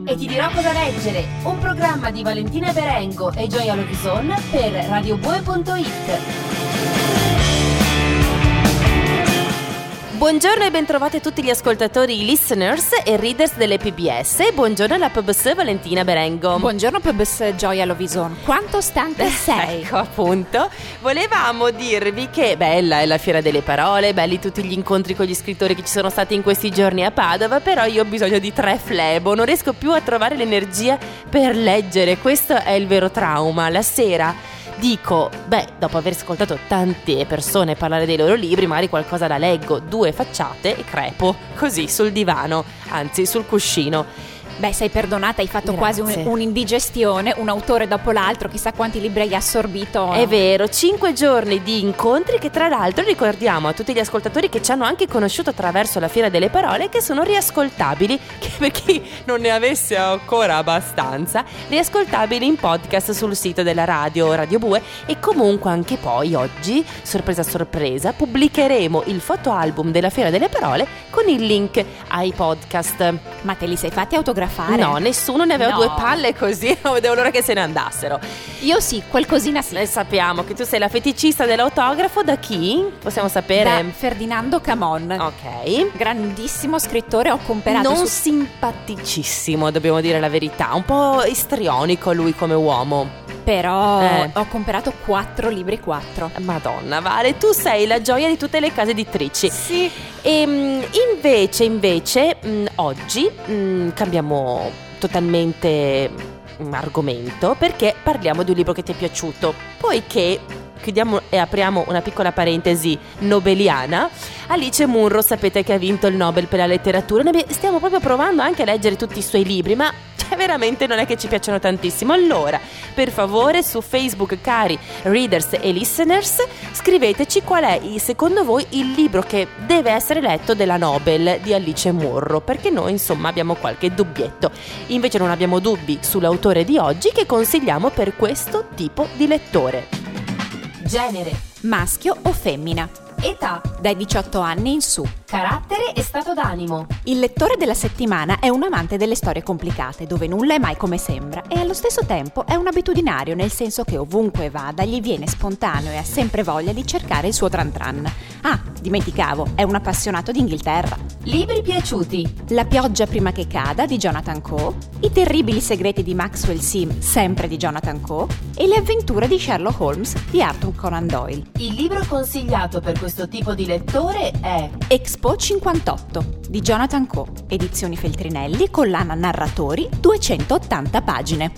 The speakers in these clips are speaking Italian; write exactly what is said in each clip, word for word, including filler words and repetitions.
e ti dirò cosa leggere, un programma di Valentina Berengo e Gioia Lovison per radiobue punto it. Buongiorno e bentrovati tutti gli ascoltatori, listeners e readers delle P B S. E buongiorno alla P B S Valentina Berengo. Buongiorno P B S Gioia Lovison. Quanto stanca sei? Ecco, appunto. Volevamo dirvi che bella è la Fiera delle Parole, belli tutti gli incontri con gli scrittori che ci sono stati in questi giorni a Padova, però io ho bisogno di tre flebo, non riesco più a trovare l'energia per leggere. Questo è il vero trauma. La sera dico, beh, dopo aver ascoltato tante persone parlare dei loro libri, magari qualcosa la leggo, due facciate e crepo, così, sul divano, anzi sul cuscino. Beh, sei perdonata, hai fatto Grazie. quasi un, un'indigestione, un autore dopo l'altro, chissà quanti libri hai assorbito. È vero, cinque giorni di incontri che tra l'altro ricordiamo a tutti gli ascoltatori che ci hanno anche conosciuto attraverso la Fiera delle Parole, che sono riascoltabili, che per chi non ne avesse ancora abbastanza, riascoltabili in podcast sul sito della radio, Radio Bue, e comunque anche poi oggi, sorpresa sorpresa, pubblicheremo il fotoalbum della Fiera delle Parole con il link ai podcast. Ma te li sei fatti autografare? No, nessuno, ne aveva No. due palle così, non vedevo l'ora che se ne andassero. Io sì, qualcosina sì. Noi sappiamo che tu sei la feticista dell'autografo, da chi? Possiamo sapere? Da Ferdinando Camon. Ok. Grandissimo scrittore, ho comperato Non su... simpaticissimo, dobbiamo dire la verità, un po' istrionico lui come uomo. Però Eh. ho comprato quattro libri, quattro. Madonna, Vale, tu sei la gioia di tutte le case editrici. Sì. E mh, invece, invece, mh, oggi mh, cambiamo totalmente mh, argomento, perché parliamo di un libro che ti è piaciuto, poiché chiudiamo e apriamo una piccola parentesi nobeliana. Alice Munro, sapete che ha vinto il Nobel per la letteratura. Noi stiamo proprio provando anche a leggere tutti i suoi libri, ma cioè, veramente non è che ci piacciono tantissimo. Allora, per favore, su Facebook, cari readers e listeners, scriveteci qual è secondo voi il libro che deve essere letto della Nobel di Alice Munro, perché noi insomma abbiamo qualche dubbietto. Invece non abbiamo dubbi sull'autore di oggi, che consigliamo per questo tipo di lettore. Genere, Maschio o femmina? età, Dai diciotto anni in su. carattere e stato d'animo. Il lettore della settimana è un amante delle storie complicate, dove nulla è mai come sembra, e allo stesso tempo è un abitudinario, nel senso che ovunque vada gli viene spontaneo e ha sempre voglia di cercare il suo tran tran. Ah, dimenticavo, è un appassionato d'Inghilterra. Libri piaciuti. La pioggia prima che cada di Jonathan Coe, I terribili segreti di Maxwell Sim, sempre di Jonathan Coe, e Le avventure di Sherlock Holmes di Arthur Conan Doyle. Il libro consigliato per questo tipo di lettore è Expo cinquantotto di Jonathan Coe, edizioni Feltrinelli, collana narratori, duecentottanta pagine.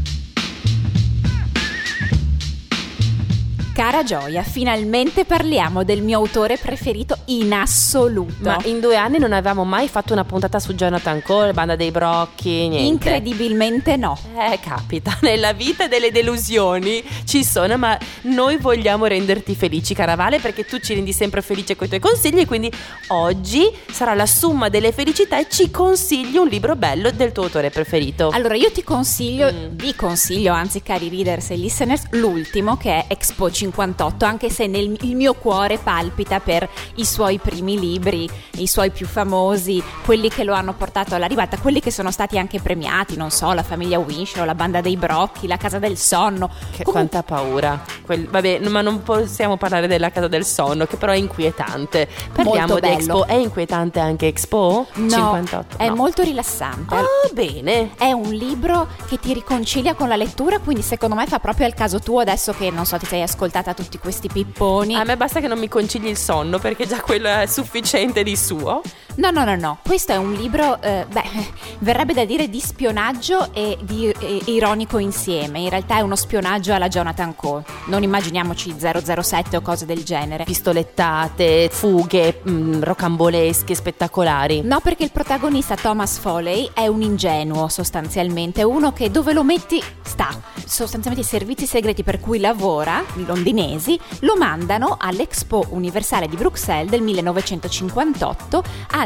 Cara Gioia, finalmente parliamo del mio autore preferito in assoluto. Ma in due anni non avevamo mai fatto una puntata su Jonathan Coe, Banda dei Brocchi, niente. Incredibilmente no. Eh, capita, nella vita delle delusioni ci sono, ma noi vogliamo renderti felici, cara Vale, perché tu ci rendi sempre felice con i tuoi consigli, quindi oggi sarà la somma delle felicità e ci consigli un libro bello del tuo autore preferito. Allora io ti consiglio, Mm. vi consiglio, anzi cari readers e listeners, l'ultimo, che è Expo cinquantotto, anche se nel, il mio cuore palpita per i suoi primi libri, i suoi più famosi, quelli che lo hanno portato alla ribalta, quelli che sono stati anche premiati, non so, La famiglia Winshaw, La banda dei Brocchi, La casa del sonno. Che Comun- quanta paura. Quel, vabbè, ma non possiamo parlare della casa del sonno, che però è inquietante. Parliamo Molto di bello. Expo. È inquietante anche Expo? No, cinquantotto? è No. molto rilassante. Ah, bene. È un libro che ti riconcilia con la lettura, quindi secondo me fa proprio al caso tuo, adesso che non so ti sei ascoltata tutti questi pipponi. A me basta che non mi concili il sonno, perché già quello è sufficiente di suo. No, no, no, no. Questo è un libro, eh, beh, verrebbe da dire di spionaggio e di e, ironico insieme. In realtà è uno spionaggio alla Jonathan Coe. Non immaginiamoci zero zero sette o cose del genere. Pistolettate, fughe, mh, rocambolesche, spettacolari. No, perché il protagonista Thomas Foley è un ingenuo sostanzialmente, uno che dove lo metti sta. Sostanzialmente i servizi segreti per cui lavora, i londinesi, lo mandano all'Expo Universale di Bruxelles del millenovecentocinquantotto a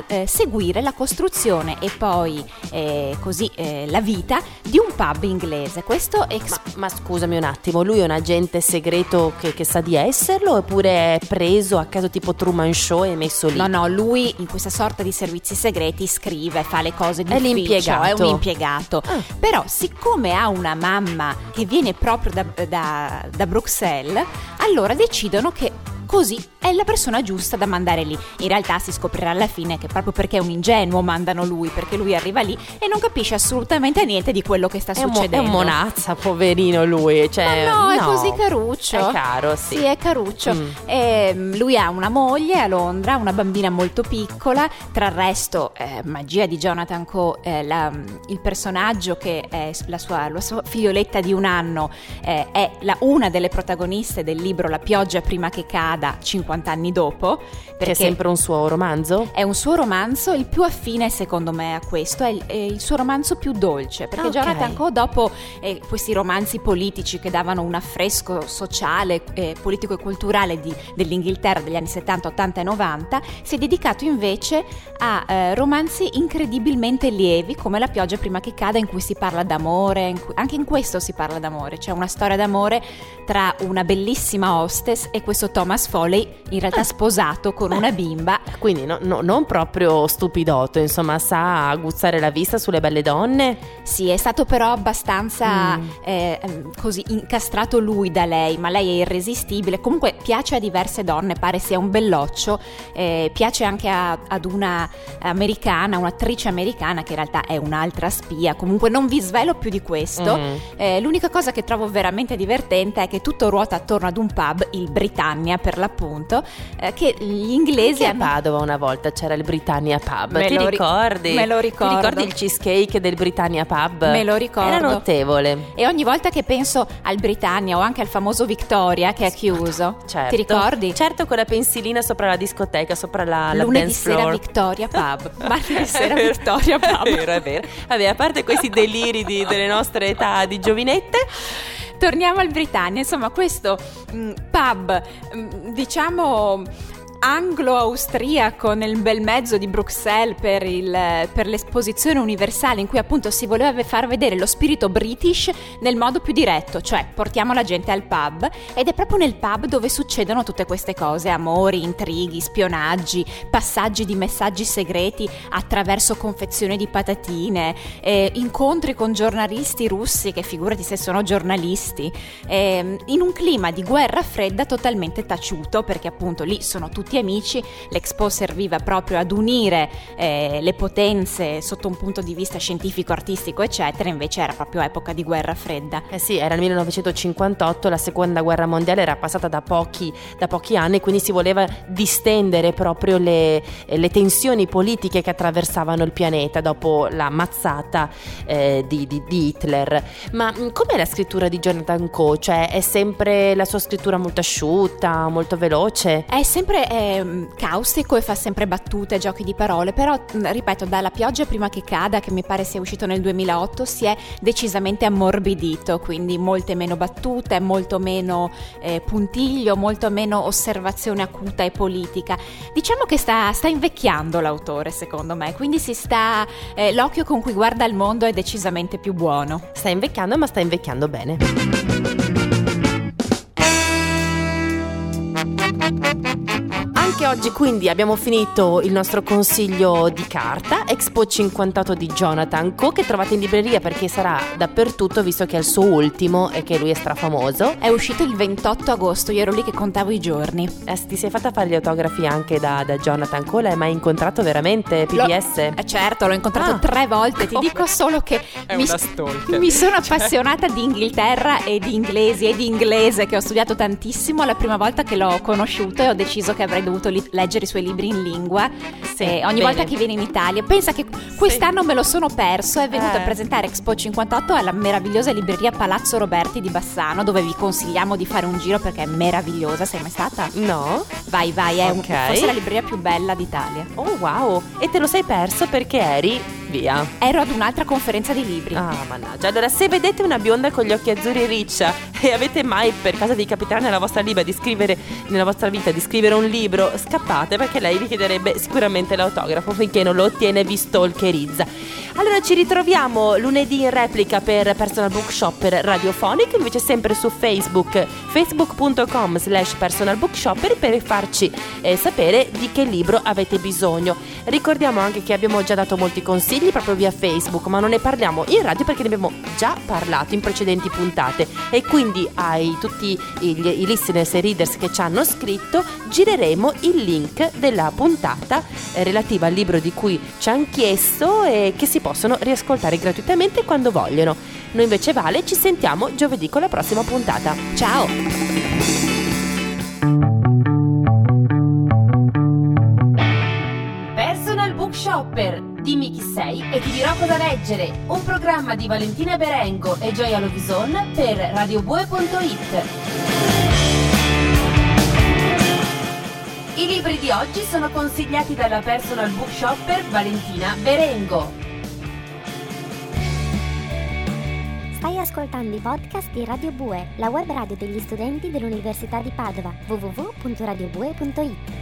a eh, seguire la costruzione e poi eh, così eh, la vita di un pub inglese. Questo ex- ma, ma scusami un attimo, lui è un agente segreto che, che sa di esserlo, oppure è preso a caso tipo Truman Show e messo lì? No, no, lui in questa sorta di servizi segreti scrive, fa le cose di è ufficio, l'impiegato. è un impiegato. Ah. Però siccome ha una mamma che viene proprio da, da, da Bruxelles, allora decidono che così è la persona giusta da mandare lì. In realtà si scoprirà alla fine che proprio perché è un ingenuo mandano lui, perché lui arriva lì e non capisce assolutamente niente di quello che sta è succedendo. Mo- è un monazza, poverino lui. Cioè, Ma no, no, è così caruccio. È caro, sì. Sì, è caruccio. Mm. E, lui ha una moglie a Londra, una bambina molto piccola. Tra il resto, eh, magia di Jonathan Coe, eh, la, il personaggio che è la sua, la sua figlioletta di un anno, eh, è la, una delle protagoniste del libro La pioggia prima che cada, cinquanta anni dopo. Che è sempre un suo romanzo? È un suo romanzo, il più affine secondo me a questo, è il, è il suo romanzo più dolce, perché okay. Jonathan Coe, dopo eh, questi romanzi politici che davano un affresco sociale, eh, politico e culturale di, dell'Inghilterra degli anni settanta, ottanta e novanta, si è dedicato invece a eh, romanzi incredibilmente lievi come La pioggia prima che cada, in cui si parla d'amore, in cui, anche in questo si parla d'amore, c'è una storia d'amore tra una bellissima hostess e questo Thomas Foley, in realtà sposato con una bimba. Quindi no, no, non proprio stupidotto, insomma, sa aguzzare la vista sulle belle donne. Sì, è stato però abbastanza mm. eh, così incastrato lui da lei, ma lei è irresistibile. Comunque piace a diverse donne, pare sia un belloccio, eh, piace anche a, ad una americana, un'attrice americana che in realtà è un'altra spia. Comunque non vi svelo più di questo. mm. eh, l'unica cosa che trovo veramente divertente è che tutto ruota attorno ad un pub, il Britannia per l'appunto, eh, che gli inglesi anche a Padova una volta c'era il Britannia Pub. Me ti lo ricordi? Ri- me lo ricordo. Ti ricordi il cheesecake del Britannia Pub? Me lo ricordo. Era notevole. E ogni volta che penso al Britannia o anche al famoso Victoria che è chiuso, certo. ti ricordi? Certo, con la pensilina sopra la discoteca, sopra la, la lunedì dance sera floor. Victoria Pub, martedì sera Victoria Pub. È vero, è vero. Vabbè, a parte questi deliri di, delle nostre età di giovinette, torniamo al Britannia. Insomma, questo mh, pub, mh, diciamo anglo-austriaco nel bel mezzo di Bruxelles per, il, per l'esposizione universale, in cui appunto si voleva far vedere lo spirito british nel modo più diretto, cioè portiamo la gente al pub, ed è proprio nel pub dove succedono tutte queste cose: amori, intrighi, spionaggi, passaggi di messaggi segreti attraverso confezione di patatine, eh, incontri con giornalisti russi, che figurati se sono giornalisti, eh, in un clima di guerra fredda totalmente taciuto, perché appunto lì sono tutti amici. L'Expo serviva proprio ad unire eh, le potenze sotto un punto di vista scientifico, artistico, eccetera. Invece era proprio epoca di guerra fredda. Eh sì, era il millenovecentocinquantotto, la seconda guerra mondiale era passata da pochi, da pochi anni, quindi si voleva distendere proprio le, le tensioni politiche che attraversavano il pianeta dopo la mazzata eh, di, di, di Hitler. Ma mh, com'è la scrittura di Jonathan Coe? Cioè è sempre la sua scrittura molto asciutta, molto veloce? È sempre eh, caustico e fa sempre battute, giochi di parole, però ripeto, dalla pioggia prima che cada, che mi pare sia uscito nel duemilaotto, si è decisamente ammorbidito, quindi molte meno battute, molto meno eh, puntiglio, molto meno osservazione acuta e politica. Diciamo che sta, sta invecchiando l'autore, secondo me, quindi si sta eh, l'occhio con cui guarda il mondo è decisamente più buono. Sta invecchiando, ma sta invecchiando bene. Anche oggi quindi abbiamo finito il nostro consiglio di carta, Expo cinquantotto di Jonathan Coe, che trovate in libreria perché sarà dappertutto, visto che è il suo ultimo e che lui è strafamoso. È uscito il ventotto agosto, io ero lì che contavo i giorni. Eh, ti sei fatta fare gli autografi anche da, da Jonathan Coe? L'hai mai incontrato veramente, P D S? L'ho, eh certo, l'ho incontrato ah, tre volte, ti dico solo che mi, mi sono appassionata di Inghilterra e di inglesi e di inglese, che ho studiato tantissimo. La prima volta che l'ho conosciuto e ho deciso che avrei dovuto li- leggere i suoi libri in lingua, sì, e ogni bene. volta che viene in Italia. Pensa che quest'anno sì. me lo sono perso. È venuto eh. a presentare Expo cinquantotto alla meravigliosa libreria Palazzo Roberti di Bassano, dove vi consigliamo di fare un giro perché è meravigliosa. Sei mai stata? No. Vai vai, è okay. un, forse la libreria più bella d'Italia. Oh wow. E te lo sei perso perché eri via? Ero ad un'altra conferenza di libri. Ah, mannaggia. Allora, se vedete una bionda con gli occhi azzurri riccia e avete mai per caso di capitare nella vostra vita di scrivere nella vostra vita di scrivere un libro, scappate, perché lei vi chiederebbe sicuramente l'autografo. Finché non lo ottiene vi stalkerizza. Allora ci ritroviamo lunedì in replica per Personal Bookshopper Radiophonic, invece sempre su Facebook, facebook punto com slash personal bookshopper, per farci eh, sapere di che libro avete bisogno. Ricordiamo anche che abbiamo già dato molti consigli proprio via Facebook, ma non ne parliamo in radio perché ne abbiamo già parlato in precedenti puntate, e quindi ai tutti i, i listeners e readers che ci hanno scritto gireremo il link della puntata eh, relativa al libro di cui ci hanno chiesto e che si possono riascoltare gratuitamente quando vogliono. Noi invece, Vale, ci sentiamo giovedì con la prossima puntata. Ciao! Personal Bookshopper, dimmi chi sei e ti dirò cosa leggere. Un programma di Valentina Berengo e Gioia Lovison per radiobue punto it. I libri di oggi sono consigliati dalla Personal Bookshopper Valentina Berengo. Stai ascoltando i podcast di Radio Bue, la web radio degli studenti dell'Università di Padova, w w w punto radiobue punto it.